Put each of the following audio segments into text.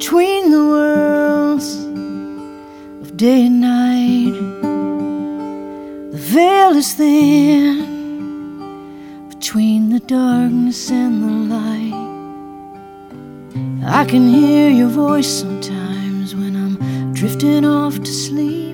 between the worlds of day and night. The veil is thin between the darkness and the light. I can hear your voice sometimes when I'm drifting off to sleep,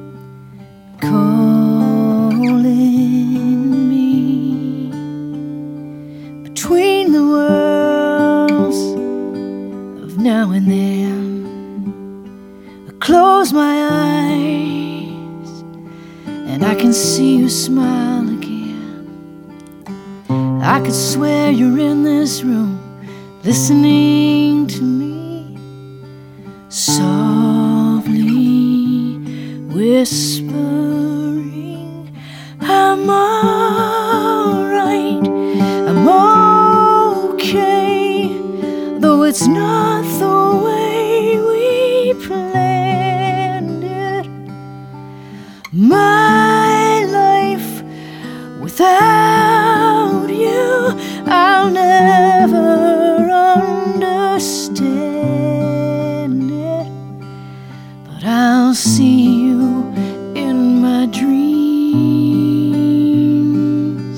calling me. Between the worlds of now and then, I close my eyes and I can see you smile again. I could swear you're in this room listening to me, softly whispering, I'm alright, I'm okay, though it's not the way we planned it. My life without you, I'll never understand it, but I'll see you in my dreams,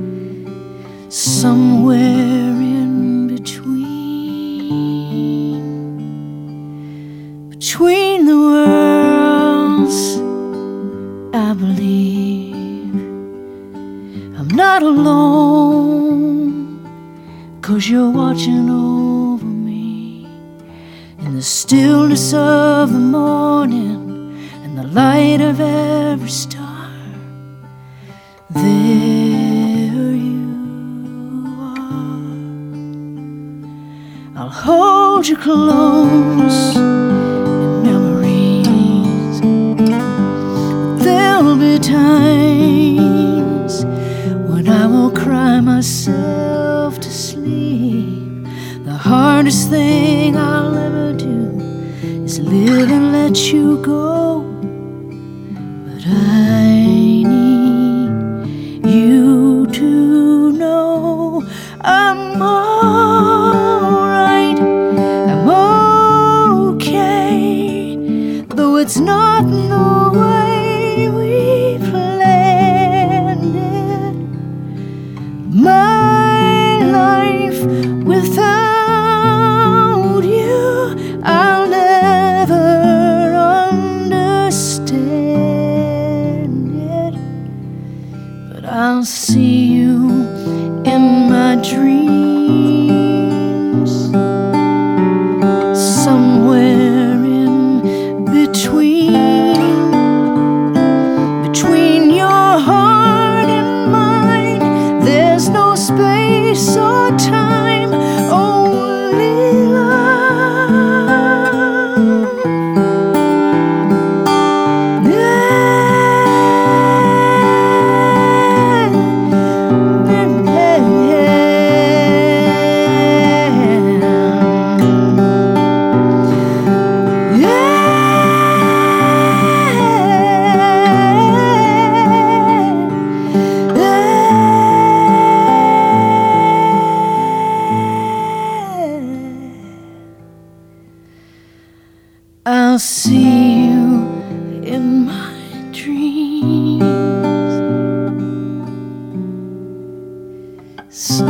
somewhere in between the worlds. I believe I'm not alone, 'cause you're watching over me in the stillness of the morning and the light of every star. There you are. I'll hold you close in memories. There'll be times when I will cry myself to sleep. The hardest thing I'll ever do is live and let you go, but I need you to know I'm alright, I'm okay, though it's not the way we planned it. My life without you, I'll never understand it, but I'll see you in my dreams, somewhere in between your heart and mine. There's no space or time, only love. I'll see you in my dreams.